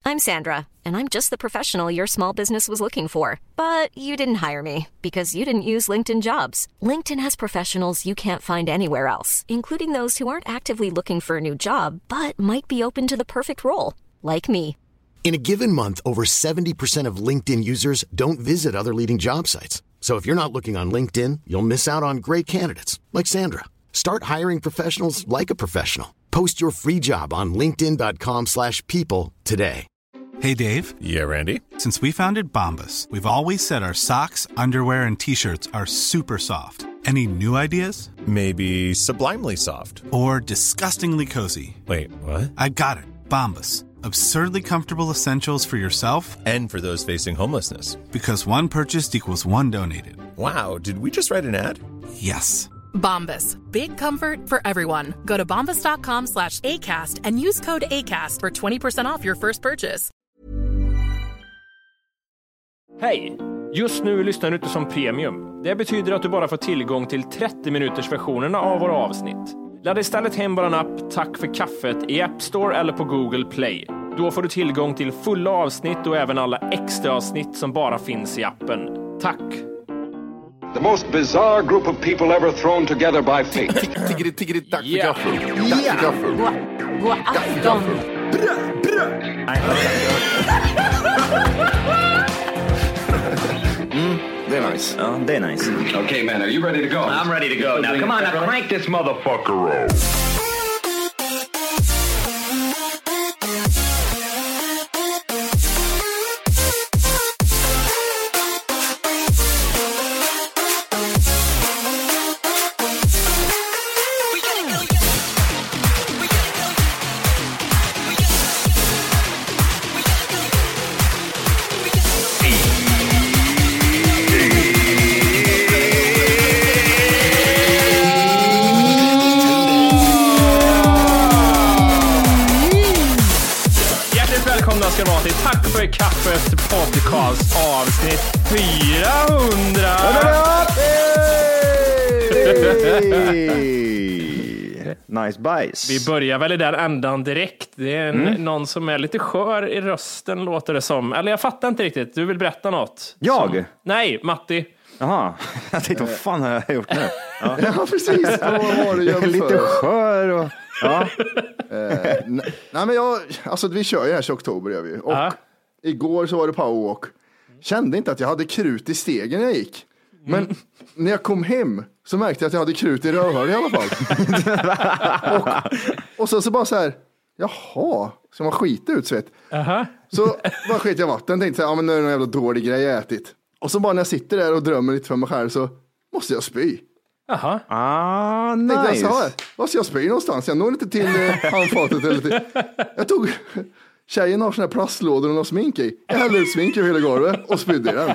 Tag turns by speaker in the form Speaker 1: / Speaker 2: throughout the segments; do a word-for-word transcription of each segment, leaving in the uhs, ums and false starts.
Speaker 1: I'm Sandra, and I'm just the professional your small business was looking for. But you didn't hire me because you didn't use LinkedIn Jobs. LinkedIn has professionals you can't find anywhere else, including those who aren't actively looking for a new job, but might be open to the perfect role, like me.
Speaker 2: In a given month, over seventy percent of LinkedIn users don't visit other leading job sites. So if you're not looking on LinkedIn, you'll miss out on great candidates like Sandra. Start hiring professionals like a professional. Post your free job on linkedin dot com slash people today.
Speaker 3: Hey, Dave.
Speaker 4: Yeah, Randy.
Speaker 3: Since we founded Bombas, we've always said our socks, underwear, and T-shirts are super soft. Any new ideas?
Speaker 4: Maybe sublimely soft.
Speaker 3: Or disgustingly cozy.
Speaker 4: Wait, what?
Speaker 3: I got it. Bombas. Absurdly comfortable essentials for yourself
Speaker 4: and for those facing homelessness.
Speaker 3: Because one purchased equals one donated.
Speaker 4: Wow, did we just write an ad?
Speaker 3: Yes.
Speaker 5: Bombas. Big comfort for everyone. Go to bombas dot com slash ACAST and use code ACAST for twenty percent off your first purchase.
Speaker 6: Hej! Just nu lyssnar du inte som premium. Det betyder att du bara får tillgång till trettio minuters versionerna av våra avsnitt. Ladda istället hem vår app Tack för kaffet i App Store eller på Google Play. Då får du tillgång till fulla avsnitt och även alla extra avsnitt som bara finns i appen. Tack!
Speaker 7: The most bizarre group of people ever thrown together by fate.
Speaker 8: Tiggeri, tiggeri, tack för
Speaker 6: Yeah.
Speaker 8: gaffel. Tack för gaffel.
Speaker 1: God afton!
Speaker 8: Brö, brö. Mm, det är nice.
Speaker 9: Ja, det är nice.
Speaker 7: Okay, man, are you ready to go?
Speaker 9: I'm ready to go. Now, come on, now crank this motherfucker up.
Speaker 6: Ska vara till Tack för kaffet podcast avsnitt fyrahundra.
Speaker 9: Nice bajs.
Speaker 6: Vi börjar väl i den ändan direkt. Det är en,
Speaker 9: Mm.
Speaker 6: någon som är lite skör i rösten, låter det som. Eller jag fattar inte riktigt. Du vill berätta något?
Speaker 9: Jag?
Speaker 6: Som... Nej, Matti.
Speaker 9: Jaha, jag tänkte, vad fan har jag gjort nu?
Speaker 8: Ja, ja precis. Vad var det jag
Speaker 9: Lite skör och... Ja.
Speaker 8: eh, nej, nej, men jag, alltså vi kör ju här i oktober gör vi. Och
Speaker 6: Ja.
Speaker 8: igår så var det powerwalk. Kände inte att jag hade krut i stegen när jag gick. Men mm. när jag kom hem så märkte jag att jag hade krut i rövhålet i alla fall. och, och så, så bara så här, jaha, ska man skita ut svett?
Speaker 6: Uh-huh.
Speaker 8: Så bara skit jag vatten, tänkte så här, ja men nu är det någon jävla dålig grej jag ätit. Och så bara när jag sitter där och drömmer lite för mig själv så måste jag spy.
Speaker 6: Jaha.
Speaker 9: Ah,
Speaker 8: Tänkte
Speaker 9: nice.
Speaker 8: jag så här, vad ska jag spy någonstans? Jag når inte till eh, handfatet eller till. Jag tog, tjejen har såna här plastlådor och någon smink i. Jag hällde ut smink över hela golvet och spydde i den.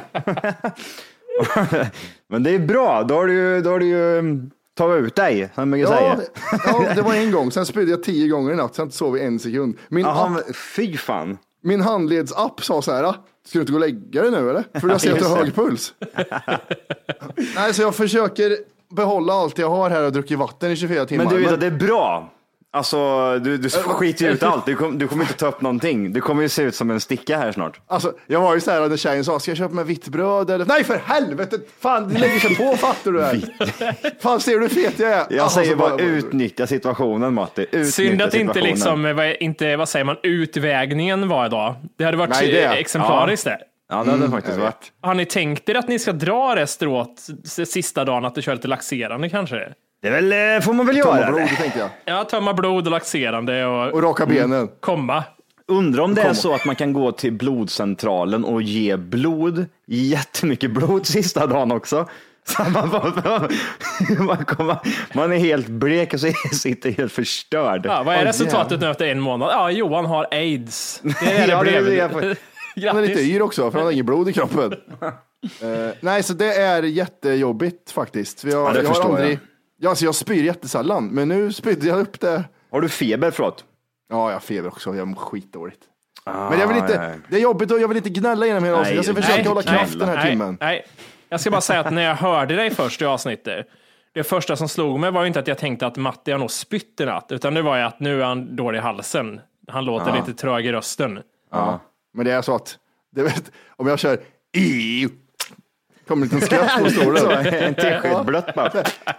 Speaker 9: Men det är bra, då har du ju, då har du ju tagit ut dig, som man kan
Speaker 8: Ja,
Speaker 9: säga.
Speaker 8: ja, det var en gång. Sen spydde jag tio gånger i natt, sen sov jag en sekund. Min,
Speaker 9: Aha,
Speaker 8: app,
Speaker 9: men fy fan.
Speaker 8: min handledsapp sa så här, ska du inte gå och lägga dig nu eller? För jag ser att du har hög puls. Nej, så jag försöker behålla allt jag har här och druckit vatten i tjugofyra timmar.
Speaker 9: Men du vet att det är bra. Alltså, du, du skiter ju ut allt. Du, kom, du kommer inte ta upp någonting. Du kommer ju se ut som en sticka här snart.
Speaker 8: Alltså, jag var ju så här när tjejen sa, ska jag köpa med vitt bröd eller? Nej, för helvete! Fan, det lägger sig på, fattar du det här? Fan, ser du hur fet jag är?
Speaker 9: Jag
Speaker 8: Aha,
Speaker 9: säger bara,
Speaker 8: bara
Speaker 9: utnyttja situationen, Matti. Utnyttja
Speaker 6: Synd att inte
Speaker 9: situationen.
Speaker 6: liksom, vad- inte, vad säger man, utvägningen var idag. Det hade varit
Speaker 8: Nej, det-
Speaker 6: exemplariskt det.
Speaker 9: Ja, det hade
Speaker 8: Mm,
Speaker 9: faktiskt
Speaker 8: jag
Speaker 9: varit.
Speaker 6: Har ni tänkt er att ni ska dra Restråt sista dagen, att du kör lite laxerande kanske?
Speaker 9: Det är väl, får man väl
Speaker 8: Tomma
Speaker 9: göra
Speaker 8: blod,
Speaker 9: det.
Speaker 8: tänkte jag.
Speaker 6: Ja, tömma blod och laxerande och,
Speaker 8: Och raka benen.
Speaker 6: komma.
Speaker 9: Undrar om det är
Speaker 8: Kom.
Speaker 9: så att man kan gå till blodcentralen och ge blod, jättemycket blod sista dagen också. Så man, bara, man, kommer, man är helt blek och så sitter helt förstörd.
Speaker 6: Ja, vad är
Speaker 8: Åh,
Speaker 6: resultatet nu efter en månad? Ja, Johan har aids. Det är det
Speaker 9: Ja, det är
Speaker 6: blev.
Speaker 9: det jag får-
Speaker 8: Han är lite
Speaker 6: Grattis.
Speaker 8: yr också, för han har inget blod i kroppen. uh, nej, så det är jättejobbigt faktiskt. Vi har,
Speaker 9: Ja, det
Speaker 8: jag har
Speaker 9: förstår
Speaker 8: aldrig...
Speaker 9: jag.
Speaker 8: Ja, alltså jag spyr jättesällan, men nu spydde jag upp det.
Speaker 9: Har du feber, förlåt?
Speaker 8: Ja, jag har feber också. Jag mår skitdåligt.
Speaker 9: Ah,
Speaker 8: Men jag vill
Speaker 9: ja,
Speaker 8: inte,
Speaker 9: ja.
Speaker 8: det är jobbigt och jag vill inte gnälla genom hela avsnittet. Jag ska
Speaker 9: Nej,
Speaker 8: försöka
Speaker 9: nej,
Speaker 8: hålla
Speaker 9: nej,
Speaker 8: kraft den här
Speaker 6: nej,
Speaker 8: timmen.
Speaker 6: Nej, jag ska bara säga att när jag hörde dig först i avsnittet, det första som slog mig var ju inte att jag tänkte att Matti har nog spytt i natt, utan det var ju att nu är han dålig i halsen. Han låter
Speaker 8: Ja.
Speaker 6: lite trög i rösten.
Speaker 8: Ja. Men det är så att, det vet, om jag kör i kommer en liten skratt på stolen.
Speaker 9: Så, en tesked blött bara.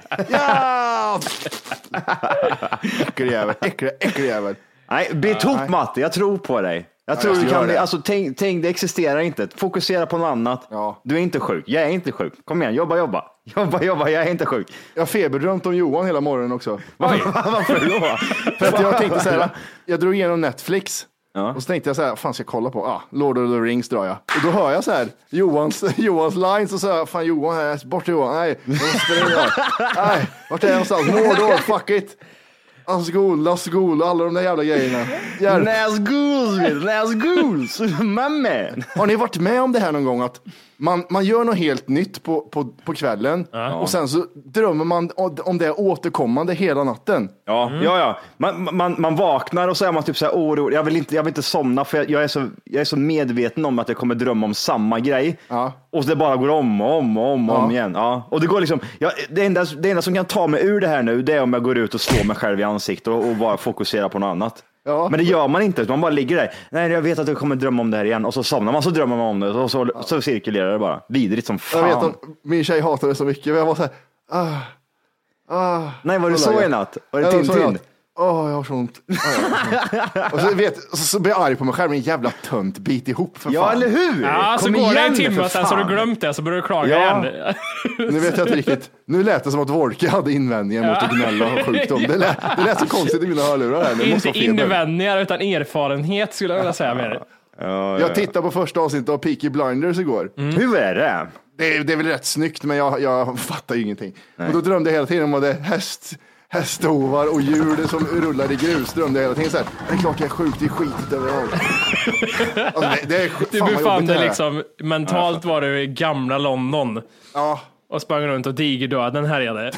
Speaker 8: Ja! Äcklig jävel, äcklig, äcklig jävel.
Speaker 9: Nej, bit ihop Matte, jag tror på dig. Jag tror
Speaker 8: jag
Speaker 9: du
Speaker 8: gör
Speaker 9: kan bli,
Speaker 8: det.
Speaker 9: alltså tänk, tänk, det existerar inte. Fokusera på något annat.
Speaker 8: Ja.
Speaker 9: Du är inte sjuk, jag är inte sjuk. Kom igen, jobba, jobba. Jobba, jobba, jag är inte sjuk.
Speaker 8: Jag har feberdrömt om Johan hela morgonen också.
Speaker 9: Varför då?
Speaker 8: För att jag tänkte så här, jag drog igenom Netflix.
Speaker 9: Ja.
Speaker 8: Och så tänkte jag så här, fan ska jag kolla på? Ah, Lord of the Rings drar jag. Och då hör jag så här, Johans, Johans lines och så här, fan Johan här, bort Johan, nej, jag måste spela in det här. Nej, vart är jag någonstans? Mordor, fuck it. Asgul, Lasgul, alla de där jävla grejerna. Hjälp.
Speaker 9: Nazguls, Nazguls, mamma.
Speaker 8: Har ni varit med om det här någon gång att man, man gör något helt nytt på, på, på kvällen ja. och sen så drömmer man om det återkommande hela natten?
Speaker 9: Ja, mm. ja, ja. Man, man, man vaknar och så är man typ så här orolig. Jag vill inte, jag vill inte somna för jag, jag, är så, jag är så medveten om att jag kommer drömma om samma grej. Ja. Och det bara går om och om och om, ja. om igen. Ja. Och det går liksom, ja, det, enda, det enda som kan ta mig ur det här nu, det är om jag går ut och slår mig själv i ansiktet och, och bara fokuserar på något annat. Ja. Men det gör man inte, man bara ligger där. Nej, jag vet att jag kommer drömma om det här igen. Och så somnar man, så drömmer man om det. Och så, så cirkulerar det bara. Vidrigt som fan.
Speaker 8: Jag vet att min tjej hatade det så mycket. Jag var så här, ah, ah.
Speaker 9: Nej, var det så i natt? Var det Tintin?
Speaker 8: Åh, oh, jag har så ont. Oh, jag och så, vet, så, så blir jag arg på mig själv. En jävla tönt, bit ihop för
Speaker 9: ja,
Speaker 8: fan.
Speaker 9: eller hur?
Speaker 6: Ja,
Speaker 9: Kom
Speaker 6: så går
Speaker 9: igen,
Speaker 6: det en timme och sen så har du glömt det. Så börjar du klaga
Speaker 8: ja.
Speaker 6: igen.
Speaker 8: Nu vet jag inte riktigt. Nu lät det som att Wolke hade invändningar ja. mot att gnälla och sjukdom. Det lät, det lät så konstigt i mina hörlurar här. Det
Speaker 6: inte invändningar utan erfarenhet skulle jag vilja säga med det.
Speaker 9: Ja, ja.
Speaker 8: Jag tittade på första avsnittet av Peaky Blinders igår.
Speaker 9: Mm. Hur är det?
Speaker 8: Det är, det är väl rätt snyggt, men jag, jag fattar ju ingenting. Nej. Och då drömde jag hela tiden om att det är häst, hästhovar och djur som rullar i grus. Drömde jag hela tiden så här, det är klart jag är sjukt i skitet överallt. Alltså, det, det är,
Speaker 6: du befann dig liksom, mentalt var du i gamla London.
Speaker 8: Ja.
Speaker 6: Och sprang runt och digerdöden härjade.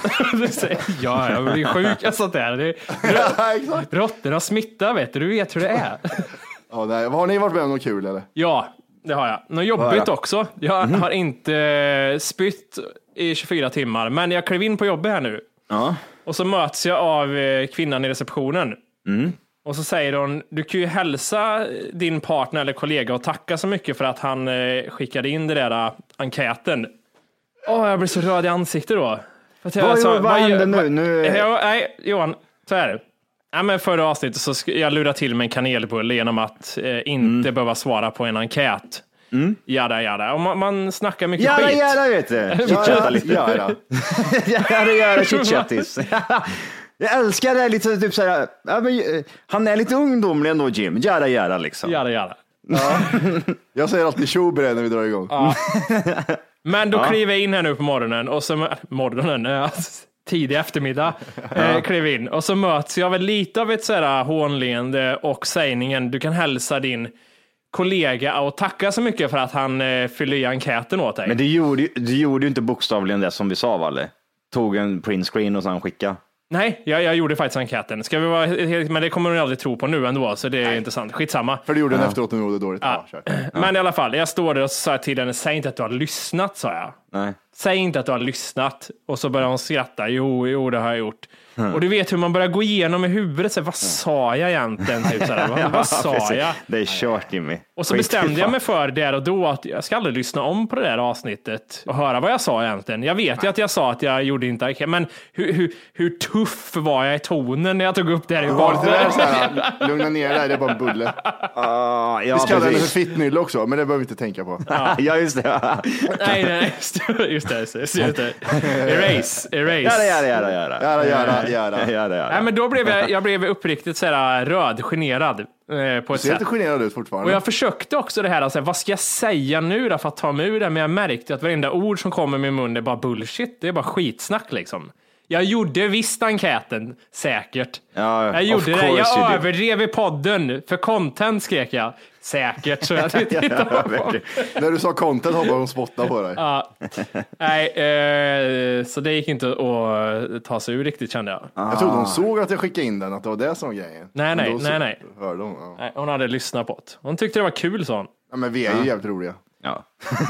Speaker 6: Ja, jag blir sjuk av sånt där. Det,
Speaker 8: ja, exakt.
Speaker 6: Råttorna smittar, vet du. Du vet hur det är.
Speaker 8: Ja, nej. Har ni varit med om något kul eller?
Speaker 6: Ja, det har jag. Något jobbigt också. Jag mm. har inte spytt i tjugofyra timmar, men jag klev in på jobbet här nu. Ja. Och så möts jag av kvinnan i receptionen. Mm. Och så säger hon, du kan ju hälsa din partner eller kollega och tacka så mycket för att han skickade in det där enkäten. Åh, oh, jag blir så röd i ansiktet då. För att jag,
Speaker 9: vad
Speaker 6: så,
Speaker 9: vad, vad händer nu? nu?
Speaker 6: Jag, nej, Johan, så är det. Ja, men förra avsnittet så sk- jag lurade till med en kanelbulle genom att eh, inte mm. behöva svara på en enkät. Mm. Jada, jada. Och man, man snackar mycket
Speaker 9: jada,
Speaker 6: skit.
Speaker 9: Jada, jada, vet du. Chitchatta lite. Jada, jada, jada, chitchattis. Jag älskar det lite typ så här. Ja, men, han är lite ungdomlig ändå, Jim. Jada, jada liksom.
Speaker 6: Jada, jada.
Speaker 8: Ja. Jag säger alltid tjobre när vi drar igång.
Speaker 6: Ja. Men då ja. kliver jag in här nu på morgonen och så morgonen, äh, tidig eftermiddag äh, kliver in och så möts jag väl lite av ett så här hånleende och sägningen, du kan hälsa din kollega och tacka så mycket för att han äh, fyller i enkäten åt dig.
Speaker 9: Men du gjorde, du gjorde ju inte bokstavligen det som vi sa, Valle. Tog en print screen och sen skicka.
Speaker 6: Nej, jag, jag gjorde faktiskt enkäten. Ska vi vara, men det kommer hon aldrig tro på nu ändå, så det är Nej. intressant. Skitsamma.
Speaker 8: För du gjorde den ja. efteråt och gjorde det dåligt.
Speaker 6: Ja. Ja, ja. Men i alla fall, jag står där och sa till henne, säg inte att du har lyssnat, sa jag. Nej. Säg inte att du har lyssnat. Och så börjar hon skratta. Jo, jo, det har jag gjort. Mm. Och du vet hur man börjar gå igenom i huvudet. Så, vad sa jag egentligen? Typ, så här, vad, ja, vad sa jag?
Speaker 9: Det är kört, Jimmy.
Speaker 6: Och så bestämde jag mig för där och då att jag ska aldrig lyssna om på det där avsnittet och höra vad jag sa egentligen. Jag vet ju att jag sa att jag gjorde inte, men hur, hur, hur tuff var jag i tonen när jag tog upp det här i
Speaker 8: vardagen? Lugna ner dig, det är bara en bulle. Uh, ja, vi ska kalla det för fittnyll också, men det behöver vi inte tänka på.
Speaker 9: Ja, ja just det.
Speaker 6: nej, nej, just det. Just det, just det. Erase, erase.
Speaker 9: Ja, ja, ja, ja, ja.
Speaker 8: Ja, ja, ja,
Speaker 9: ja, ja.
Speaker 6: Nej, men då blev jag, jag blev uppriktigt så här röd, generad. Eh, på ett
Speaker 8: ser inte generad ut fortfarande.
Speaker 6: Och jag försökte också det här, alltså, vad ska jag säga nu då för att ta mig ur det? Men jag märkte att varenda ord som kommer i min mun är bara bullshit. Det är bara skitsnack liksom. Jag gjorde visst enkäten, säkert.
Speaker 9: Ja,
Speaker 6: jag gjorde det. Jag överdrev i podden. För content skrek jag. Säkert. Så jag tittade på.
Speaker 8: När du sa content hoppade hon spotta på dig.
Speaker 6: Ja. Nej, eh, så det gick inte att ta sig ur riktigt, kände jag.
Speaker 8: Ah. Jag trodde hon såg att jag skickade in den, att det var det som var grejen.
Speaker 6: Nej, nej, nej, nej.
Speaker 8: Hörde hon, ja.
Speaker 6: Nej. Hon hade lyssnat på det. Hon tyckte det var kul, sa hon.
Speaker 8: Ja, men vi är ju ja. jävligt roliga.
Speaker 9: Ja,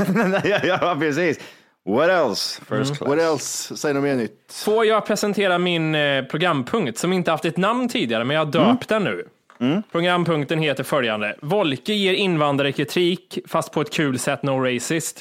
Speaker 9: ja precis. What else? First class.
Speaker 8: What else? Säg något mer nytt.
Speaker 6: Får jag presentera min eh, programpunkt som inte haft ett namn tidigare, men jag har döpt mm. den nu. Mm. Programpunkten heter följande. Volke ger invandrare kritik fast på ett kul sätt, no racist.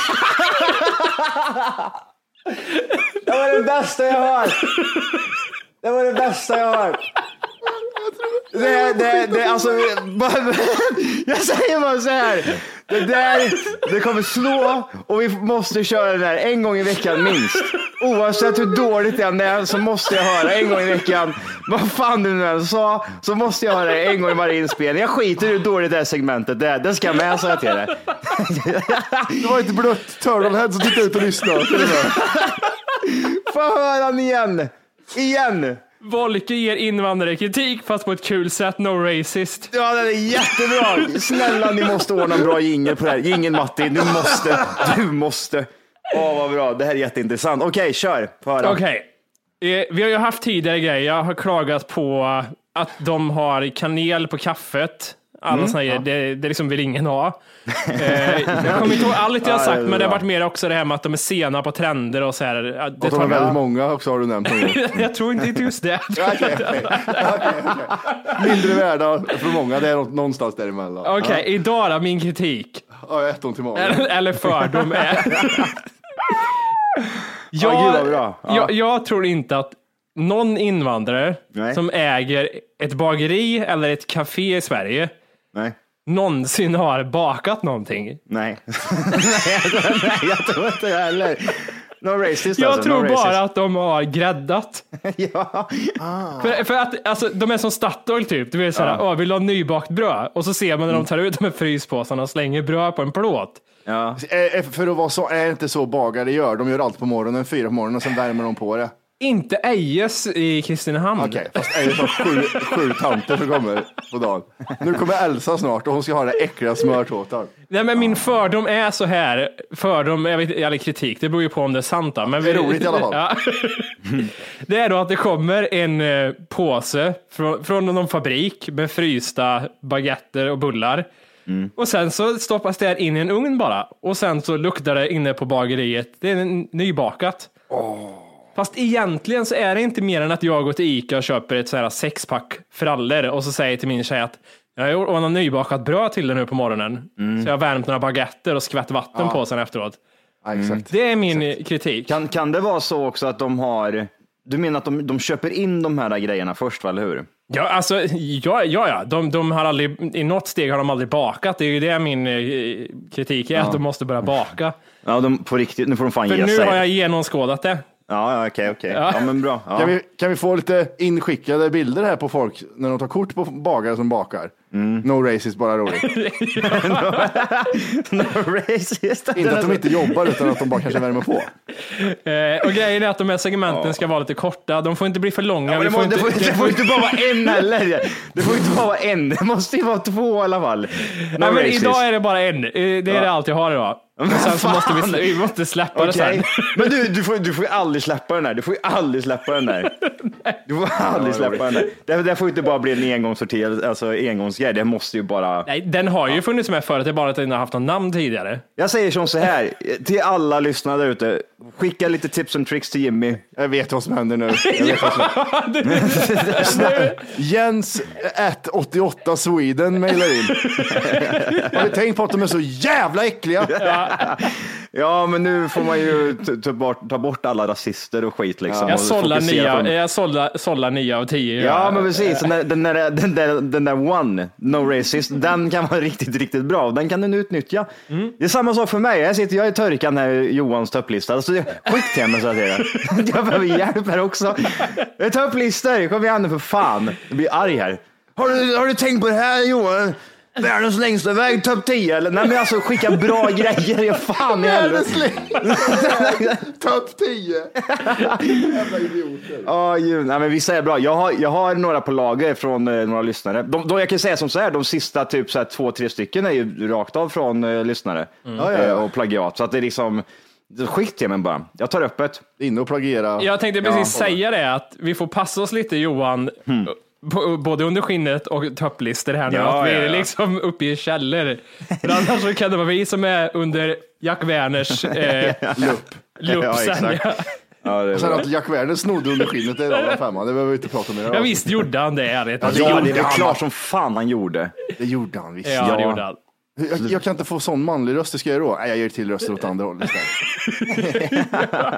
Speaker 9: Det var det bästa jag har hört. Det var det bästa jag har hört. Det, det, det, alltså, jag säger bara så här. Det där, det kommer slå och vi måste köra det där en gång i veckan minst. Oavsett hur dåligt det är så måste jag höra en gång i veckan. Vad fan du nu än sa, så måste jag höra det en gång i varje inspelning. Jag skiter i hur dåligt det här segmentet det är. Det ska jag med, så jag till det.
Speaker 8: Det var inte blött Turtlehead som tittade ut och lyssnade.
Speaker 9: Få höra den igen. Igen.
Speaker 6: Volke ger invandrare kritik fast på ett kul sätt, no racist.
Speaker 9: Ja, det är jättebra. Snälla, ni måste ordna en bra jingle på det här. Jingle Matti, du måste. Du måste. Åh, vad bra. Det här är jätteintressant. Okej, okay, kör.
Speaker 6: Okej. Okay. Eh, vi har ju haft tidigare grejer. Jag har klagat på att de har kanel på kaffet. Alla mm, säger, ja. det, det liksom vill ingen ha. Eh, jag kommer inte ihåg allt jag har sagt, ja, men det har varit mer också det här med att de är sena på trender och så här. Det
Speaker 8: och de är väldigt många också, har du nämnt.
Speaker 6: Jag tror inte just det.
Speaker 8: okay, okay. Okay, okay. Mindre värda för många, det är någonstans däremellan.
Speaker 6: Okej, okay, ja. Idag då, min kritik.
Speaker 8: Ja, ett till magen.
Speaker 6: Eller, eller fördom är... jag,
Speaker 9: oh, gud, bra. Ja.
Speaker 6: jag, jag tror inte att någon invandrare Nej. som äger ett bageri eller ett café i Sverige
Speaker 9: Nej.
Speaker 6: någonsin har bakat någonting.
Speaker 9: Nej. Nej, jag tror inte det heller. No racist,
Speaker 6: jag
Speaker 9: alltså.
Speaker 6: tror
Speaker 9: no
Speaker 6: bara
Speaker 9: racist.
Speaker 6: att de har gräddat.
Speaker 9: ja. Ah.
Speaker 6: För, för att alltså, de är som Statoil typ. Du vet såhär, ah. åh, vill du ha nybakt bröd? Och så ser man när de tar ut de här fryspåsarna och slänger bröd på en plåt.
Speaker 9: Ja.
Speaker 8: För att vara så, är inte så bagare gör. De gör allt på morgonen, fyra på morgonen och sen värmer de på det.
Speaker 6: Inte Ejes i Kristinehamn.
Speaker 8: Okej, okay, fast Ejes har sju, sju tanter som kommer på dagen. Nu kommer Elsa snart och hon ska ha det äckliga smörtårtan.
Speaker 6: Nej, men min fördom är så här. Fördom, jag vet inte, eller kritik, det beror ju på om det är sant. Men
Speaker 8: det är roligt i alla fall.
Speaker 6: Ja. Det är då att det kommer en uh, påse från, från någon fabrik med frysta baguetter och bullar. Mm. Och sen så stoppas det in i en ugn bara. Och sen så luktar det inne på bageriet. Det är nybakat.
Speaker 8: Åh.
Speaker 6: Fast egentligen så är det inte mer än att jag går till Ica och köper ett så här sexpack frallor och så säger till min tjej att jag har ordnat nybakat bröd till den nu på morgonen. Mm. Så jag har värmt några baguetter och skvätt vatten ja. på sen efteråt.
Speaker 8: Ja, exakt.
Speaker 6: Det är min
Speaker 8: exakt.
Speaker 6: kritik.
Speaker 9: Kan, kan det vara så också att de har... Du menar att de, de köper in de här grejerna först, eller hur?
Speaker 6: Ja, alltså, ja, ja, ja. De, de har aldrig, i något steg har de aldrig bakat. Det är ju det min eh, kritik är, ja. att de måste börja baka.
Speaker 9: Ja, de, på riktigt, nu får de fan
Speaker 6: För
Speaker 9: ge
Speaker 6: nu
Speaker 9: sig.
Speaker 6: har jag genomskådat det.
Speaker 9: Ja, ja, okej, okej. Ja. ja, men bra. Ja.
Speaker 8: Kan vi, kan vi få lite inskickade bilder här på folk när de tar kort på bagare som bakar? Mm. No racist, bara roligt.
Speaker 9: no, no racist.
Speaker 8: Inte att de inte jobbar utan att de bara kanske värmer på.
Speaker 6: Eh, och grejen är att de här segmenten ska vara lite korta. De får inte bli för långa.
Speaker 9: Ja, det, får inte, det, får, det får inte bara vara en heller. Det får inte bara vara en. Det måste ju vara två i alla fall. No
Speaker 6: Nej, men idag är det bara en. Det är ja. det allt jag har idag. Och sen så måste vi, vi måste släppa okay. det sen.
Speaker 9: Men du, du får, du får ju aldrig släppa den där. Du får ju aldrig släppa den där. Du får aldrig släppa den där. Det, det får inte bara bli en engångssorter, alltså engångsgrej. Det måste ju bara...
Speaker 6: Nej, den har ju funnits med förut. Det är bara att den har haft någon namn tidigare.
Speaker 9: Jag säger som så här. Till alla lyssnare där ute. Skicka lite tips and tricks till Jimmy.
Speaker 8: Jag vet vad som händer nu. Jag vet vad som... Jens at åttioåtta Sweden mailar in. Har du tänkt på att de är så jävla äckliga?
Speaker 9: Ja, men nu får man ju ta bort, ta bort alla rasister och skit liksom.
Speaker 6: Jag sållar nio, jag sållar, sållar nio av tio.
Speaker 9: Ja, men precis. Den där, den, där, den, där, den där one, no racist, den kan vara riktigt, riktigt bra. Den kan du utnyttja. Mm. Det är samma sak för mig. Jag sitter, jag är törkan här i Johans topplista. Alltså, skicka till mig så att säga. Jag behöver hjälp här också. Jag tar upp listor. Kom igen nu för fan. Jag blir arg här. Har du, har du tänkt på det här, Johan? Världens längsta väg, topp tio eller? Nej, men alltså skicka bra grejer. Jag fan i helvete.
Speaker 8: Topp tio. Jävla idioter.
Speaker 9: Ja, oh, nej, men vissa är bra. Jag har, jag har några på lager från eh, några lyssnare. De, de, jag kan säga som så här, de sista typ så här, två, tre stycken är ju rakt av från eh, lyssnare. Mm. Eh, ja, ja. Och plagiat. Så att det är liksom... Skit till mig bara. Jag tar upp ett.
Speaker 8: In och plagiera.
Speaker 6: Jag tänkte precis ja, säga det, att vi får passa oss lite, Johan. Mm. Både under skinnet och topplister här nu, ja, att vi är ja, ja. liksom uppe i källor. För annars så kan det vara vi som är under Jack Werners eh, lupp. Lupp
Speaker 9: ja,
Speaker 6: sen. Ja.
Speaker 9: Ja, det
Speaker 8: och sen
Speaker 9: bra.
Speaker 8: att Jack Werner snodde under skinnet i raden femma, det behöver vi inte prata om.
Speaker 6: Ja, visst gjorde han det. Jag vet.
Speaker 8: Ja,
Speaker 6: Det
Speaker 8: det
Speaker 9: Ja,
Speaker 6: gjorde
Speaker 9: det är väl
Speaker 6: han.
Speaker 9: klart som fan han gjorde.
Speaker 8: Det gjorde han visst.
Speaker 6: Ja, det
Speaker 9: Ja.
Speaker 6: gjorde han.
Speaker 8: Jag, jag kan inte få sån manlig röst, det ska jag göra då. Nej, jag ger till röster åt andra hållet istället.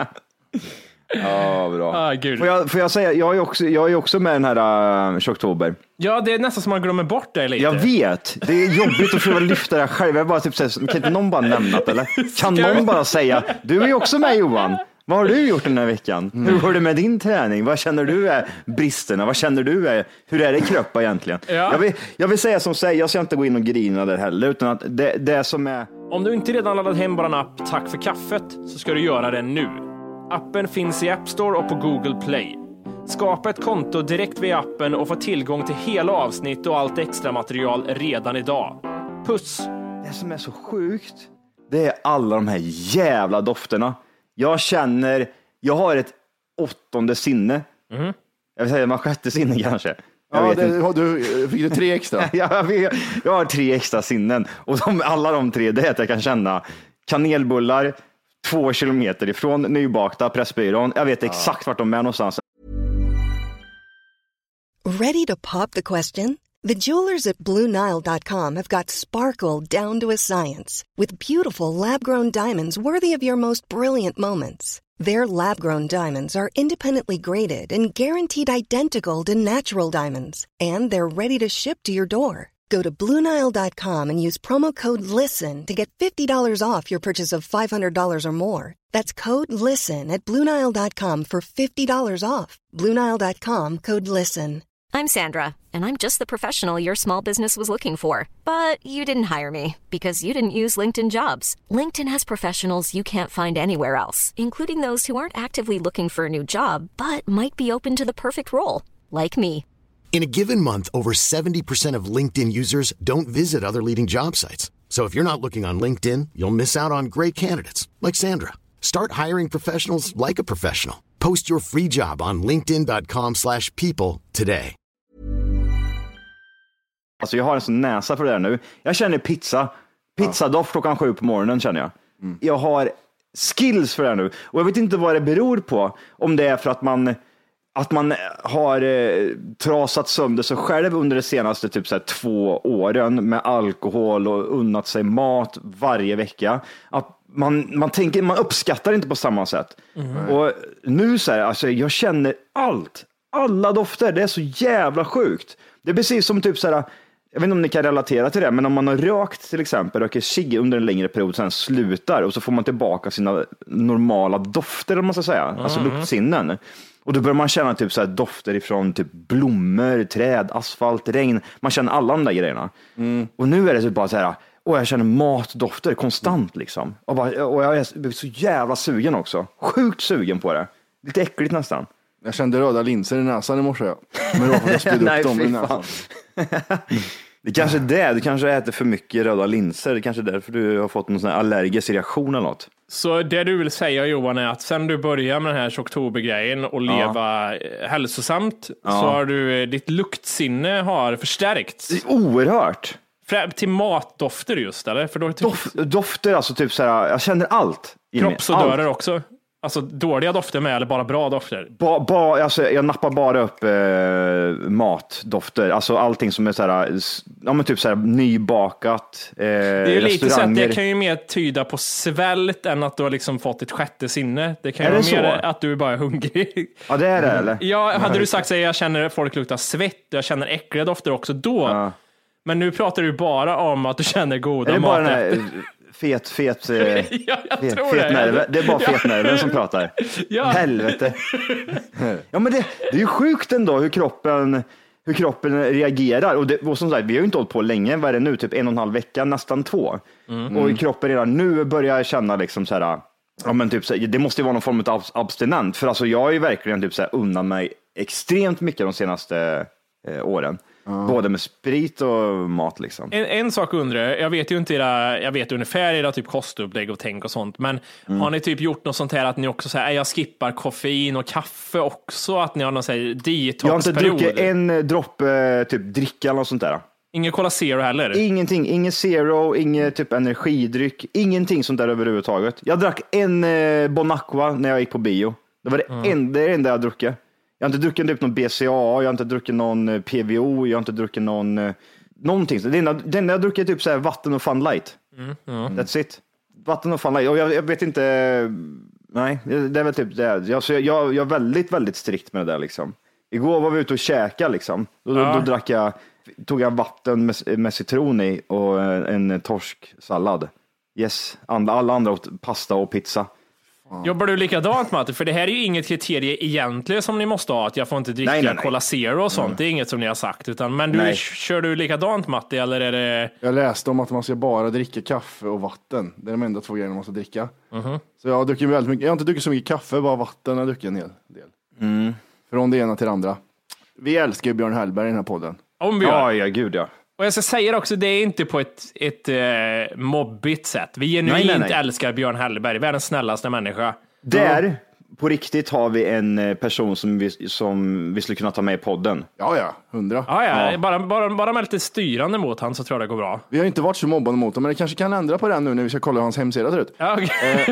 Speaker 9: Ja, bra.
Speaker 6: Ah, gud.
Speaker 9: Får jag, får jag säga, jag är också, jag är också med den här uh, Tjocktober.
Speaker 6: Ja, det är nästan som man glömmer bort det lite.
Speaker 9: Jag vet, det är jobbigt att försöka lyfta det här själv. Jag bara typ säger, kan inte någon bara nämna det eller? Kan någon bara säga, du är ju också med Johan. Vad har du gjort den här veckan? Mm. Hur går det med din träning? Vad känner du är bristerna? Vad känner du är, hur är det i kroppen egentligen?
Speaker 6: Ja.
Speaker 9: Jag, vill, jag vill säga som säger, jag ska inte gå in och grina där heller, utan att det, det som är...
Speaker 6: Om du inte redan laddat hem bara en app Tack för kaffet så ska du göra det nu. Appen finns i App Store och på Google Play. Skapa ett konto direkt via appen och få tillgång till hela avsnitt och allt extra material redan idag. Puss!
Speaker 9: Det som är så sjukt, det är alla de här jävla dofterna. Jag känner, jag har ett åttonde sinne. Mm. Jag vill säga man sjätte sinne kanske. Jag
Speaker 8: Ja,
Speaker 9: vet
Speaker 8: det,
Speaker 9: inte.
Speaker 8: har du, fick du tre extra?
Speaker 9: jag, jag, jag har tre extra sinnen. Och de, alla de tre, det är att jag kan känna kanelbullar två kilometer ifrån nybakta Pressbyrån. Jag vet exakt ja. vart de är någonstans.
Speaker 10: Ready to pop the question? The jewelers at Blue Nile dot com have got sparkle down to a science with beautiful lab-grown diamonds worthy of your most brilliant moments. Their lab-grown diamonds are independently graded and guaranteed identical to natural diamonds, and they're ready to ship to your door. Go to Blue Nile dot com and use promo code LISTEN to get fifty dollars off your purchase of five hundred dollars or more. That's code LISTEN at Blue Nile dot com for fifty dollars off. Blue Nile dot com, code LISTEN.
Speaker 1: I'm Sandra, and I'm just the professional your small business was looking for. But you didn't hire me because you didn't use LinkedIn Jobs. LinkedIn has professionals you can't find anywhere else, including those who aren't actively looking for a new job, but might be open to the perfect role, like me.
Speaker 2: In a given month, over seventy percent of LinkedIn users don't visit other leading job sites. So if you're not looking on LinkedIn, you'll miss out on great candidates like Sandra. Start hiring professionals like a professional. Post your free job on linkedin dot com slash people today.
Speaker 9: Alltså jag har en sån näsa för det där nu. Jag känner pizza. Pizzadoft klockan sju på morgonen känner jag. Mm. Jag har skills för det nu. Och jag vet inte vad det beror på. Om det är för att man, att man har eh, trasat sönder sig själv under de senaste typ så här, två åren med alkohol och unnat sig mat varje vecka. Att man, man, tänker, man uppskattar inte på samma sätt. Mm. Och nu så här, alltså, jag känner allt. Alla dofter. Det är så jävla sjukt. Det är precis som typ så här, jag vet inte om ni kan relatera till det, men om man har rökt till exempel, röker cigg under en längre period, sen slutar och så får man tillbaka sina normala dofter, om man ska säga, mm. alltså luktsinnen. Och då börjar man känna typ så här dofter ifrån typ blommor, träd, asfalt, regn. Man känner alla de där grejerna. Mm. Och nu är det typ bara så här, och jag känner matdofter konstant liksom. Och, bara, och jag är så jävla sugen också. Sjukt sugen på det. Lite äckligt nästan.
Speaker 8: Jag kände röda linser i näsan i morse. Men då får jag spela upp dem i näsan.
Speaker 9: Det kanske är det. Du kanske äter för mycket röda linser. Det kanske är därför du har fått någon sån här allergisk reaktion eller något.
Speaker 6: Så det du vill säga, Johan, är att sen du börjar med den här oktobergrejen och leva ja. hälsosamt ja. så har du, ditt luktsinne har förstärkts.
Speaker 9: Oerhört.
Speaker 6: Till matdofter just, eller? För då typ...
Speaker 9: Dof, dofter, alltså typ så här, jag känner allt.
Speaker 6: Kroppsodörer allt. Också. Alltså dåliga dofter med eller bara bra dofter?
Speaker 9: Ba, ba, alltså, jag nappar bara upp eh, matdofter. Alltså allting som är så här, ja, men typ så här nybakat. Eh,
Speaker 6: det är ju lite så att det kan ju mer tyda på svält än att du har liksom fått ett sjätte sinne. Det kan ju vara mer att du bara är hungrig.
Speaker 9: Ja, det är det, eller?
Speaker 6: Ja, hade du sagt att jag känner folk luktar svett, jag känner äckliga dofter också då. Ja. Men nu pratar du bara om att du känner goda mat.
Speaker 9: Fet, fet,
Speaker 6: ja, jag
Speaker 9: fet,
Speaker 6: tror
Speaker 9: fet
Speaker 6: det.
Speaker 9: nerven. Det är bara fetnerven ja. som pratar. Ja. Helvete. Ja, men det, det är ju sjukt ändå hur kroppen, hur kroppen reagerar. Och, det, och som sagt, vi har ju inte hållit på länge. Vad är det nu? Typ en och en halv vecka, nästan två. Mm. Och kroppen redan nu börjar känna liksom så här, ja men typ så här, det måste ju vara någon form av abstinent. För alltså jag har ju verkligen typ så här undan mig extremt mycket de senaste eh, åren. Mm. Både med sprit och mat liksom. En,
Speaker 6: en sak undrar jag, jag vet ju inte era, jag vet ungefär era typ kostupplägg och tänk och sånt, men mm. har ni typ gjort något sånt här att ni också säger jag skippar koffein och kaffe också, att ni har någon sån här detoxperiod?
Speaker 9: Jag har inte druckit en droppe typ dricka eller något sånt där.
Speaker 6: Ingen Cola Zero heller?
Speaker 9: Ingenting, ingen Zero, ingen typ energidryck, ingenting sånt där överhuvudtaget. Jag drack en eh, Bon Aqua när jag gick på bio. Det var det, mm. enda, det enda jag druckit. Jag har inte druckit typ någon B C A, jag har inte druckit någon P V O, jag har inte druckit någon någonting. Det enda, det enda jag har druckit är typ så här vatten och Fun Light. Mm. Mm. That's it. Vatten och Fun Light. Och jag, jag vet inte, nej, det är väl typ det. Jag, så jag, jag, jag är väldigt, väldigt strikt med det där liksom. Igår var vi ute och käka liksom. Då, ja. då, då drack jag, tog jag vatten med, med citron i och en torsksallad. Yes, alla andra åt pasta och pizza.
Speaker 6: Jobbar du likadant, Matte? För det här är ju inget kriterie egentligen som ni måste ha, att jag får inte dricka nej, nej, nej. Cola Zero och sånt. Mm. Det är inget som ni har sagt. Utan, men du, kör du likadant, Matte, eller är det...
Speaker 8: Jag läste om att man ska bara dricka kaffe och vatten. Det är de enda två grejerna man ska dricka. Mm-hmm. Så jag har druckit väldigt mycket. Jag har inte druckit så mycket kaffe, bara vatten. Jag har druckit en hel del. Mm. Från det ena till det andra. Vi älskar ju Björn Hellberg i den här podden.
Speaker 6: Om Björn.
Speaker 9: Ja, ja, gud ja.
Speaker 6: Och jag ska säga det också, det är inte på ett, ett uh, mobbigt sätt. Vi genuint nej, nej, nej. älskar Björn Hellberg, världens snällaste människa.
Speaker 9: Där, mm. på riktigt, har vi en person som vi, som vi skulle kunna ta med i podden.
Speaker 8: Ja, ja, hundra.
Speaker 6: Ja, ja, ja. Bara, bara, bara med lite styrande mot han så tror jag det går bra.
Speaker 8: Vi har inte varit så mobbande mot honom, men det kanske kan ändra på det nu när vi ska kolla hur hans hemsida ser ut.
Speaker 6: Ja, okay.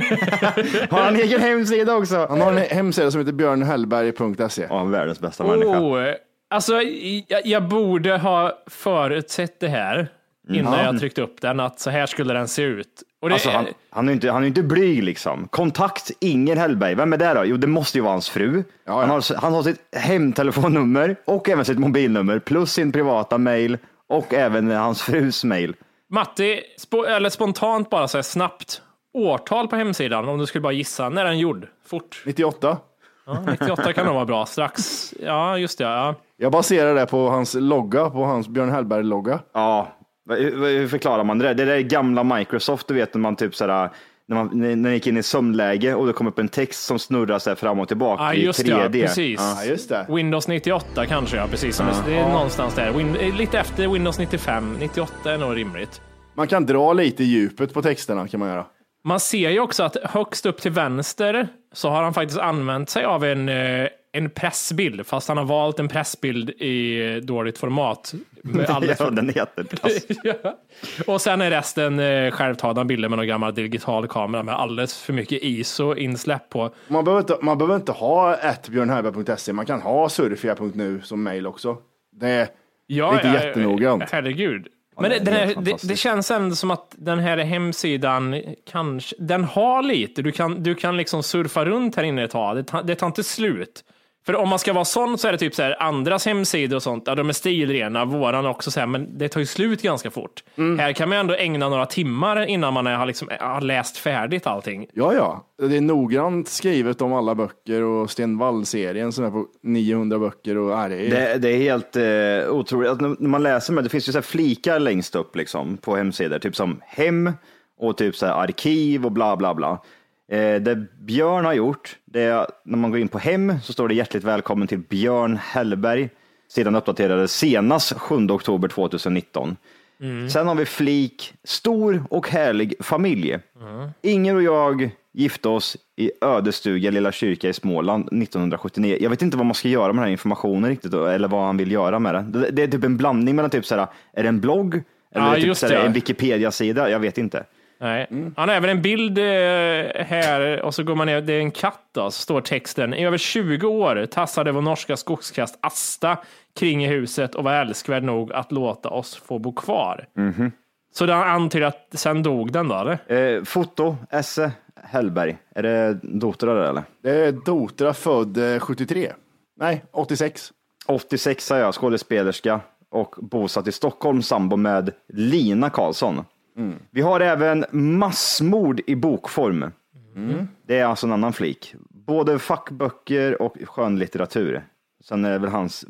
Speaker 9: Har han egen hemsida också?
Speaker 8: Han har en hemsida som heter björn hellberg punkt se.
Speaker 9: Ja, världens bästa människa.
Speaker 6: Oh, alltså, jag, jag borde ha förutsett det här innan mm. jag tryckte upp den, att så här skulle den se ut. Och det
Speaker 9: alltså, han, han är inte, han är inte blyg liksom. Kontakt Inger Hellberg. Vem är det då? Jo, det måste ju vara hans fru. Ja, ja. Han, har, han har sitt hemtelefonnummer och även sitt mobilnummer plus sin privata mail och även hans frus mail.
Speaker 6: Matti, sp- eller spontant bara så här snabbt. Årtal på hemsidan, om du skulle bara gissa. När är den gjord? Fort.
Speaker 8: nittioåtta.
Speaker 6: Ja, nittioåtta kan nog vara bra. Strax. Ja, just det. Ja.
Speaker 8: Jag baserar det på hans logga, på hans Björn Hellberg-logga.
Speaker 9: Ja. Hur förklarar man det där? Det där är gamla Microsoft, du vet när man typ sådär, när man när man gick in i sömnläge och det kom upp en text som snurrar sig fram och tillbaka
Speaker 6: ja, just
Speaker 9: i tre D.
Speaker 6: Ja, precis.
Speaker 8: Ja, just det.
Speaker 6: Windows nittioåtta kanske, ja, precis. Som ja. Det är ja. någonstans där. Win- lite efter Windows nittiofem. nittioåtta är nog rimligt.
Speaker 8: Man kan dra lite djupet på texterna, kan man göra.
Speaker 6: Man ser ju också att högst upp till vänster så har han faktiskt använt sig av en, en pressbild, fast han har valt en pressbild i dåligt format.
Speaker 9: Ja, för... den heter press.
Speaker 6: Ja. Och sen är resten självtagna bilder med någon gammal digital kamera med alldeles för mycket I S O-insläpp på.
Speaker 8: Man behöver inte, man behöver inte ha ett björn hellberg punkt se, man kan ha surfia punkt nu som mail också. Det är,
Speaker 6: ja,
Speaker 8: det är inte
Speaker 6: ja,
Speaker 8: jättenoggrant.
Speaker 6: Herregud. Men det, den här, det, det känns ändå som att den här hemsidan kanske, den har lite, du kan, du kan liksom surfa runt här inne ett tag, det, tar, det tar inte slut. För om man ska vara sån så är det typ så här, andras hemsidor och sånt, ja, de är stilrena, våran också så här, men det tar ju slut ganska fort. Mm. Här kan man ändå ägna några timmar innan man har, liksom, har läst färdigt allting.
Speaker 8: Ja, ja. Det är noggrant skrivet om alla böcker och Sten Wall-serien som är på niohundra böcker. Och, äh, det, är...
Speaker 9: Det, det är helt eh, otroligt. Alltså, när man läser med, det finns ju så här flikar längst upp liksom, på hemsidor, typ som hem och typ så här arkiv och bla bla bla. Eh, det Björn har gjort, det är, när man går in på hem så står det hjärtligt välkommen till Björn Hellberg. Sedan uppdaterades senast sjunde oktober tjugonitton. Mm. Sen har vi flik stor och härlig familj. Mm. Inger och jag gifte oss i ödestuga lilla kyrka i Småland nittonhundrasjuttionio. Jag vet inte vad man ska göra med den här informationen riktigt då, eller vad han vill göra med det. Det, det är typ en blandning mellan typ såhär, är det en blogg eller ja, är det typ såhär, en Wikipedia-sida? Jag vet inte.
Speaker 6: Nej. Mm. Han har även en bild här och så går man ner, det är en katt då, så står texten: i över tjugo år tassade vår norska skogskast Asta kring i huset och var älskvärd nog att låta oss få bo kvar. Mm-hmm. Så det antyder att sen dog den då, eller?
Speaker 9: Eh, foto, Esse Hellberg. Är det Dotra eller?
Speaker 8: Det är Dotra, född sjuttiotre. Nej, åttiosex.
Speaker 9: åttiosex är jag, skådespelerska och bosatt i Stockholm, sambo med Lina Karlsson. Mm. Vi har även massmord i bokform. Mm. Det är alltså en annan flik. Både fackböcker och skönlitteratur. Sen är det väl hans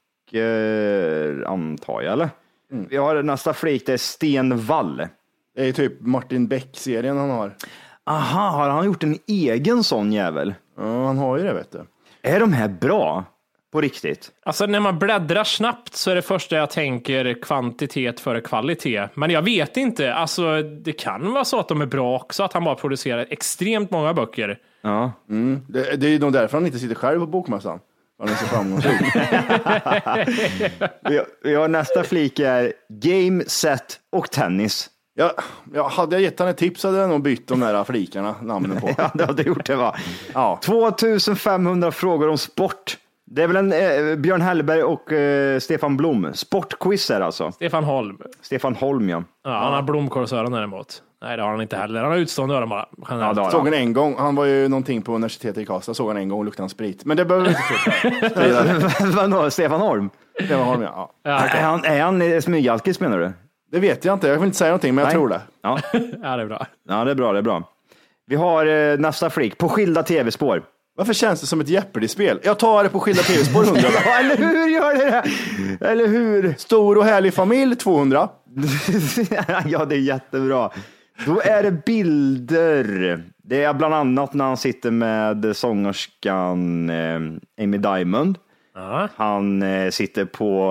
Speaker 9: böcker, antar jag, eller? Mm. Vi har nästa flik, det är Sten Wall.
Speaker 8: Det är typ Martin Beck-serien han har.
Speaker 9: Aha, har han gjort en egen sån jävel?
Speaker 8: Ja, han har ju det, vet du.
Speaker 9: Är de här bra? På riktigt?
Speaker 6: Alltså när man bläddrar snabbt så är det första jag tänker kvantitet före kvalitet. Men jag vet inte, alltså det kan vara så att de är bra också, att han bara producerar extremt många böcker.
Speaker 8: Ja. Mm. Det, det är ju nog därför han inte sitter själv på bokmässan. Han är så framgångsrik.
Speaker 9: vi, har, vi har nästa flik är game, set och tennis.
Speaker 8: Ja, ja, hade jag gett han ett tips hade jag nog bytt de där flikarna, namnen på.
Speaker 9: Ja, det hade gjort det va. Ja. tvåtusenfemhundra frågor om sport. Det är väl en eh, Björn Hellberg och eh, Stefan Blom. Sportquiz är alltså.
Speaker 6: Stefan Holm.
Speaker 9: Stefan Holm, ja.
Speaker 6: Ja, han har blomkålsöron däremot. Nej, det har han inte heller. Han har utstående öron bara. Han
Speaker 8: ja,
Speaker 6: har...
Speaker 8: såg han en gång. Han var ju någonting på universitetet i Karlstad. Såg han en gång och luktade han sprit. Men det behöver vi inte tro.
Speaker 9: Vadå, Stefan Holm?
Speaker 8: Stefan Holm, ja.
Speaker 6: ja okay.
Speaker 9: Är han, är han smygalkis menar du?
Speaker 8: Det vet jag inte. Jag vill inte säga någonting, men Nej. jag tror det.
Speaker 9: Ja.
Speaker 6: ja, det är bra.
Speaker 9: Ja, det är bra, det är bra. Vi har eh, nästa flik. På skilda tv-spår.
Speaker 8: Varför känns det som ett Jeopardy-spel? Jag tar det på skilda tv-spår hundra.
Speaker 9: Ja, eller hur gör det? Eller hur?
Speaker 8: Stor och härlig familj tvåhundra.
Speaker 9: Ja, det är jättebra. Då är det bilder. Det är bland annat när han sitter med sångerskan eh, Amy Diamond. Uh-huh. Han eh, sitter på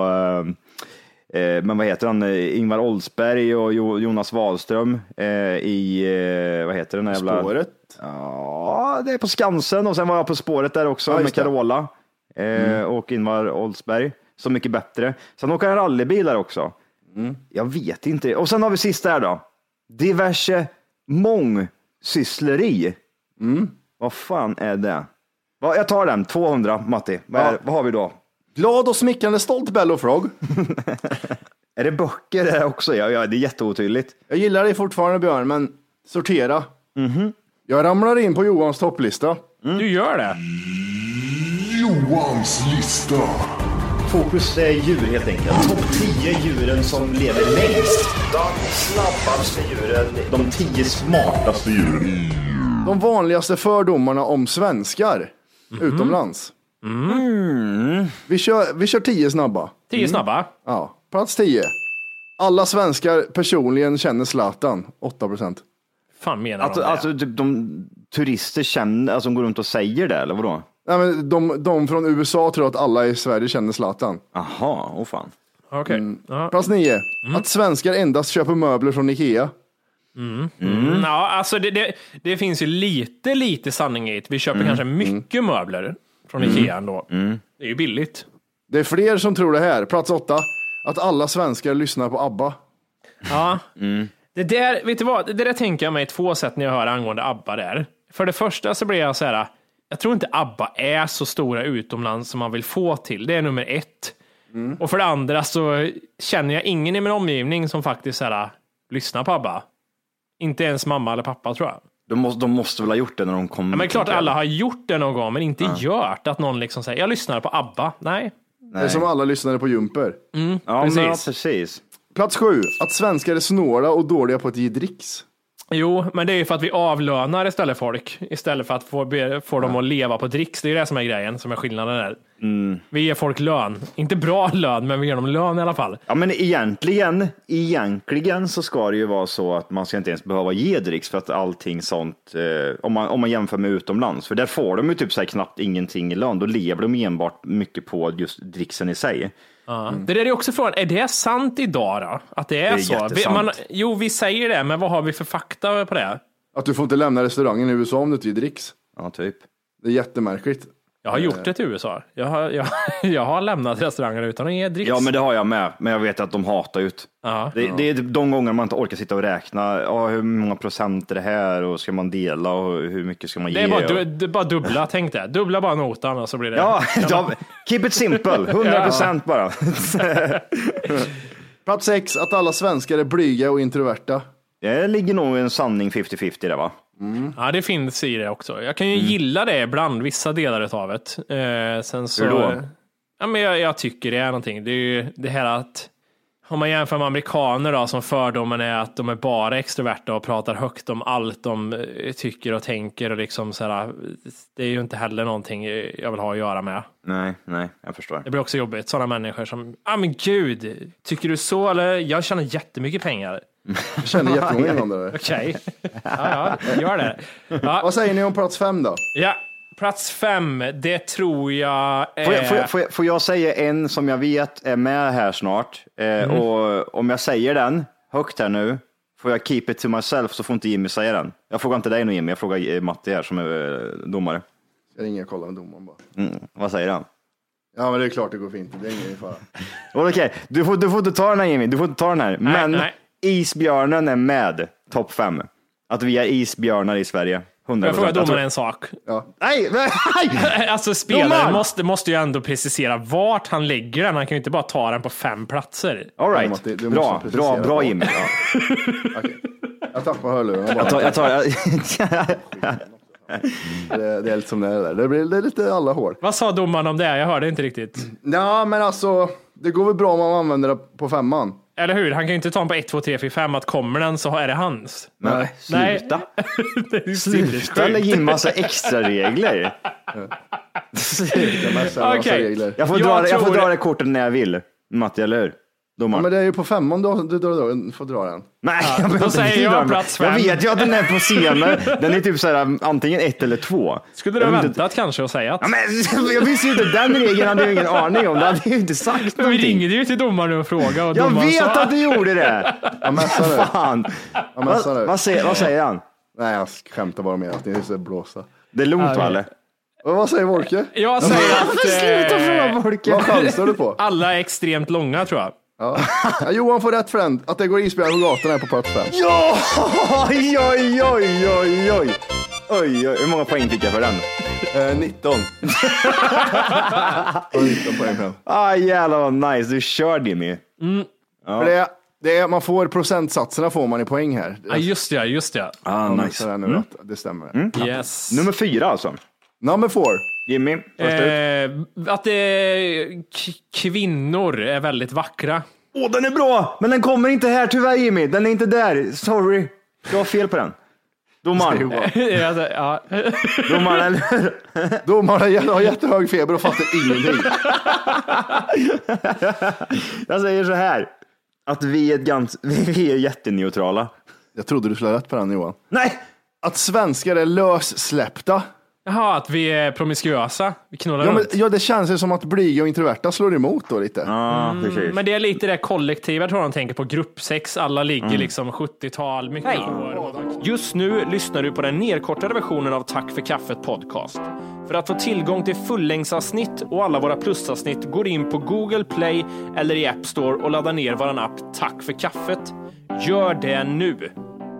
Speaker 9: eh, men vad heter han? Ingvar Oldsberg och jo, Jonas Wahlström eh, i eh, vad heter den jävla
Speaker 8: Spåret?
Speaker 9: Ja, det är på Skansen och sen var jag på Spåret där också ja, med Carola eh, mm. och Ingvar Oldsberg. Så mycket bättre. Sen åker han rallybilar också. Mm. Jag vet inte. Och sen har vi sista här då. Diverse mångsyssleri. Mm. Vad fan är det? Jag tar den, tvåhundra, Matti. Vad, är, ja. vad har vi då?
Speaker 8: Glad och smickrande stolt Bello Frog.
Speaker 9: Är det böcker det också? Ja, ja, det är jätteotydligt.
Speaker 8: Jag gillar det fortfarande, Björn, men sortera.
Speaker 9: Mm-hmm.
Speaker 8: Jag ramlar in på Johans topplista.
Speaker 6: Mm. Du gör det.
Speaker 8: Johans lista.
Speaker 9: Fokus är djur helt enkelt. Topp tio djuren som lever längst. De snabbaste djuren. De tio smartaste djuren.
Speaker 8: De vanligaste fördomarna om svenskar mm. utomlands.
Speaker 6: Mm.
Speaker 8: Vi kör, vi kör tio snabba.
Speaker 6: Tio mm. snabba?
Speaker 8: Ja, plats tio. Alla svenskar personligen känner Zlatan. åtta procent.
Speaker 6: Fan menar
Speaker 9: alltså,
Speaker 6: de det?
Speaker 9: Alltså typ de turister känner, alltså de går runt och säger det, eller vadå?
Speaker 8: Nej, men de, de från U S A tror att alla i Sverige känner Zlatan.
Speaker 9: Aha, åh oh fan.
Speaker 6: Okej. Okay.
Speaker 8: Mm. Plats nio. Mm. Att svenskar endast köper möbler från Ikea.
Speaker 6: Mm. Mm. Ja, alltså det, det, det finns ju lite, lite sanning i det. Vi köper mm. kanske mycket mm. möbler från Ikea ändå. Mm. Det är ju billigt.
Speaker 8: Det är fler som tror det här. Plats åtta. Att alla svenskar lyssnar på ABBA.
Speaker 6: Ja. Mm. Det där, vet du vad? Det där tänker jag mig två sätt när jag hör angående ABBA där. För det första så blir jag så här, jag tror inte ABBA är så stora utomlands som man vill få till. Det är nummer ett. Mm. Och för det andra så känner jag ingen i min omgivning som faktiskt så här, lyssnar på ABBA. Inte ens mamma eller pappa tror jag.
Speaker 9: De måste, de måste väl ha gjort det när de kom.
Speaker 6: Ja, men klart alla har gjort det någon gång, men inte ja. gjort att någon liksom säger, jag lyssnar på ABBA. Nej.
Speaker 8: Nej. Det är som alla lyssnade på Jumper.
Speaker 6: Mm,
Speaker 9: ja,
Speaker 6: precis.
Speaker 9: Men, precis.
Speaker 8: Plats sju. Att svenskar är snåla och dåliga på att ge dricks.
Speaker 6: Jo, men det är ju för att vi avlönar istället folk. Istället för att få, be, få dem att leva på dricks. Det är det som är grejen, som är skillnaden där.
Speaker 9: Mm.
Speaker 6: Vi ger folk lön. Inte bra lön, men vi ger dem lön i alla fall.
Speaker 9: Ja, men egentligen, egentligen så ska det ju vara så att man ska inte ens behöva ge dricks för att allting sånt, eh, om, man, om man jämför med utomlands. För där får de ju typ så här knappt ingenting i lön. Då lever de enbart mycket på just dricksen i sig.
Speaker 6: Ja. Mm. Det där är också frågan, är det sant idag då? Att det är, det är så? Vi, man, jo, vi säger det, men vad har vi för fakta på det?
Speaker 8: Att du får inte lämna restaurangen i U S A om du inte ger dricks.
Speaker 9: Ja, typ.
Speaker 8: Det är jättemärkligt.
Speaker 6: Jag har gjort det till U S A. Jag har, jag, jag har lämnat restauranger utan att ge dricks.
Speaker 9: Ja, men det har jag med. Men jag vet att de hatar ut.
Speaker 6: Ja.
Speaker 9: Det, det är de gånger man inte orkar sitta och räkna. Ja, hur många procent är det här? Och ska man dela? Och hur mycket ska man
Speaker 6: det
Speaker 9: ge?
Speaker 6: Är bara,
Speaker 9: och...
Speaker 6: det är bara dubbla, tänk det. Dubbla bara notan och så blir det...
Speaker 9: Ja, ja keep it simple. hundra procent bara.
Speaker 8: Plats sex. Att alla svenskar är blyga och introverta.
Speaker 9: Det ligger nog en sanning femtio femtio där, va?
Speaker 6: Mm. Ja, det finns i det också. Jag kan ju mm. gilla det ibland, vissa delar av det. Eh, sen så,
Speaker 9: hur då?
Speaker 6: Ja, men jag, jag tycker det är någonting. Det är ju det här att om man jämför med amerikaner då, som fördomen är att de är bara extroverta och pratar högt om allt de tycker och tänker och liksom så här, det är ju inte heller någonting jag vill ha att göra med.
Speaker 9: Nej, nej, jag förstår.
Speaker 6: Det blir också jobbigt, sådana människor som, ja ah, men gud, tycker du så? Eller jag tjänar jättemycket pengar.
Speaker 8: Jag känner jättemånga invandrare.
Speaker 6: Okej, okay. ja, ja, gör det. Ja.
Speaker 8: Vad säger ni om plats fem då?
Speaker 6: Ja, plats fem, det tror jag är...
Speaker 9: Får jag, får jag, får jag, får jag säga en som jag vet är med här snart? Eh, mm. Och om jag säger den högt här nu, får jag keep it to myself så får inte Jimmy säga den. Jag frågar inte dig nu Jimmy, jag frågar Matti här som är domare.
Speaker 8: Jag ringer och kollar med domaren bara.
Speaker 9: Mm. Vad säger han?
Speaker 8: Ja, men det är klart det går fint. Det är ingen fara.
Speaker 9: Okej, okay. du, får, du får inte ta den här Jimmy, du får inte ta den här.
Speaker 6: Nej,
Speaker 9: men
Speaker 6: nej.
Speaker 9: isbjörnen är med topp fem. Att vi är isbjörnar i Sverige. hundra procent.
Speaker 6: Jag frågar domaren en sak.
Speaker 8: Ja.
Speaker 9: Nej, nej!
Speaker 6: Alltså spelaren
Speaker 9: Domaren!
Speaker 6: måste, måste ju ändå precisera vart han lägger den. Han kan ju inte bara ta den på fem platser.
Speaker 9: All right.
Speaker 8: Du måste- du
Speaker 9: bra,
Speaker 8: måste
Speaker 9: bra,
Speaker 8: precisera
Speaker 9: bra
Speaker 8: vad.
Speaker 9: Jimmy. Ja.
Speaker 8: Okej. Jag tappar hörlurarna bara.
Speaker 9: Jag tar, jag tar, jag...
Speaker 8: det, det är lite som det är där. Det blir det är lite alla hål.
Speaker 6: Vad sa domaren om det? Jag hörde inte riktigt.
Speaker 8: Ja, men alltså, det går väl bra om man använder det på femman.
Speaker 6: Eller hur? Han kan ju inte ta den på ett, två, tre, fyra, fem. Att kommer den så är det hans.
Speaker 9: Nej, sluta.
Speaker 6: Det är ju
Speaker 9: Sluta
Speaker 6: sinnessjukt.
Speaker 9: lägga in massa extra regler.
Speaker 6: Okej.
Speaker 9: Jag får,
Speaker 6: Jag
Speaker 9: dra, jag får
Speaker 6: tror-
Speaker 9: dra det kortet när jag vill. Matti, eller hur?
Speaker 8: Ja,
Speaker 9: Domaren.
Speaker 8: men det är ju på femman du, du, du, du får dra den.
Speaker 9: Nej,
Speaker 6: Ja,
Speaker 9: jag
Speaker 6: då
Speaker 9: behöver
Speaker 6: säger
Speaker 9: inte
Speaker 6: jag
Speaker 9: dra den.
Speaker 6: plats
Speaker 9: Jag
Speaker 6: fem.
Speaker 9: vet ju att den är på scenen. Den är typ så här, antingen ett eller två.
Speaker 6: Skulle du ha
Speaker 9: Jag vet inte-
Speaker 6: väntat kanske och säga att...
Speaker 9: Ja, men, jag visste ju inte, den regeln hade jag ingen aning om. Det hade jag ju inte sagt
Speaker 6: Men vi
Speaker 9: någonting.
Speaker 6: ringde ju till domaren och frågade. Och
Speaker 9: Jag
Speaker 6: domaren
Speaker 9: vet
Speaker 6: sa...
Speaker 9: att du gjorde det!
Speaker 8: Jag messar nu.
Speaker 9: Fan.
Speaker 8: Jag messar
Speaker 9: Vad,
Speaker 8: nu.
Speaker 9: vad, säger, vad säger han?
Speaker 8: Nej, jag skämtar bara med att ni är så blåsa.
Speaker 9: Det är lugnt va,
Speaker 6: Ja,
Speaker 9: eller?
Speaker 8: Och vad säger Wolke?
Speaker 6: Jag säger att
Speaker 9: Sluta fråga
Speaker 6: eh,
Speaker 9: Folke.
Speaker 8: Vad chansar du på?
Speaker 6: alla är extremt långa tror jag.
Speaker 8: Ja. Ja, Johan får rätt för den. Att det går isbjörn på gatan är på plats fem.
Speaker 9: Ja! Oj, oj, oj, oj, oj. Oj, oj. Hur många poäng fick jag för den?
Speaker 8: Eh, nitton. Och nitton poäng fram.
Speaker 9: Ah, jävlar vad nice. Du körde Jimmy.
Speaker 8: För det, det är, man får procentsatserna får man i poäng här.
Speaker 6: Ja, just det, just det.
Speaker 9: Ah,
Speaker 8: Om
Speaker 9: nice.
Speaker 8: så är nu att det stämmer.
Speaker 6: Yes.
Speaker 9: Nummer fyra alltså.
Speaker 8: Number four.
Speaker 9: Jimmy, först ut.
Speaker 6: Eh, att eh, k- kvinnor är väldigt vackra.
Speaker 9: Åh, den är bra! Men den kommer inte här tyvärr Jimmy. Den är inte där. Sorry. Du har fel på den. Domaren.
Speaker 6: Alltså, ja.
Speaker 9: Domaren, eller?
Speaker 8: Domaren har jättehög feber och fattar ingenting.
Speaker 9: Jag säger så här. Att vi är, ett gans, vi är jätteneutrala.
Speaker 8: Jag trodde du skulle ha rätt på den Johan.
Speaker 9: Nej!
Speaker 8: Att svenskar är lössläppta.
Speaker 6: Jaha, att vi är promiskuösa. Vi knullar
Speaker 8: Ja, men,
Speaker 6: runt.
Speaker 8: ja, det känns ju som att blyga och introverta slår emot då lite.
Speaker 9: Ja, precis.
Speaker 6: Men det är lite det kollektiva tror jag de tänker på. Gruppsex, alla ligger liksom sjuttiotal, mycket hår. Just nu lyssnar du på den nedkortade versionen av Tack för kaffet podcast. För att få tillgång till fullängdsavsnitt och alla våra plusavsnitt går in på Google Play eller i App Store och laddar ner våran app Tack för kaffet. Gör det nu!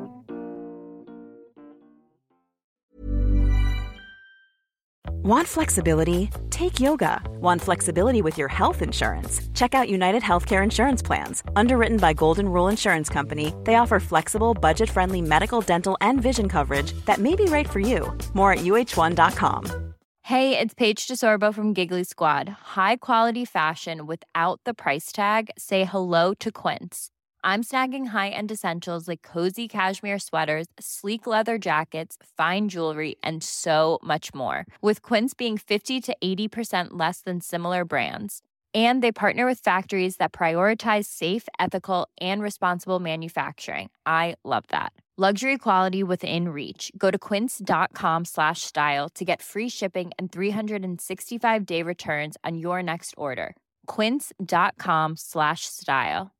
Speaker 11: Want flexibility? Take yoga. Want flexibility with your health insurance? Check out United Healthcare Insurance Plans. Underwritten by Golden Rule Insurance Company, they offer flexible, budget-friendly medical, dental, and vision coverage that may be right for you. More at U H one dot com.
Speaker 12: Hey, it's Paige DeSorbo from Giggly Squad. High quality fashion without the price tag. Say hello to Quince. I'm snagging high-end essentials like cozy cashmere sweaters, sleek leather jackets, fine jewelry, and so much more. With Quince being fifty to eighty percent less than similar brands. And they partner with factories that prioritize safe, ethical, and responsible manufacturing. I love that. Luxury quality within reach. Go to quince.com slash style to get free shipping and three sixty-five day returns on your next order. Quince.com slash style.